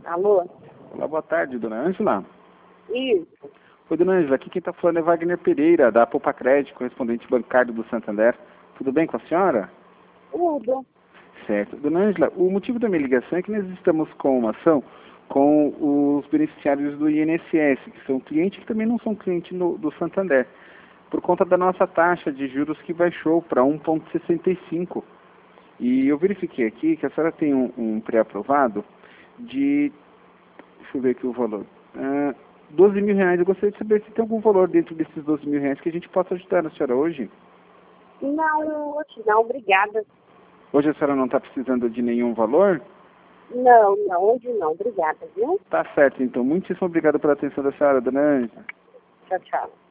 Alô? Olá, boa tarde, dona Ângela. Isso. Oi, dona Ângela, aqui quem está falando é Wagner Pereira, da Poupa Crédito, correspondente bancário do Santander. Tudo bem com a senhora? Tudo. Certo. Dona Ângela, o motivo da minha ligação é que nós estamos com uma ação com os beneficiários do INSS, que são clientes que também não são clientes do Santander, por conta da nossa taxa de juros que baixou para 1,65. E eu verifiquei aqui que a senhora tem um pré-aprovado de, deixa eu ver aqui o valor, R$ 12.000. Eu gostaria de saber se tem algum valor dentro desses R$ 12.000 que a gente possa ajudar a senhora hoje. Não, hoje não, obrigada. Hoje a senhora não está precisando de nenhum valor? Não, hoje não, obrigada, viu? Tá certo, então. Muitíssimo obrigado pela atenção da senhora, dona Ângela. Tchau, tchau.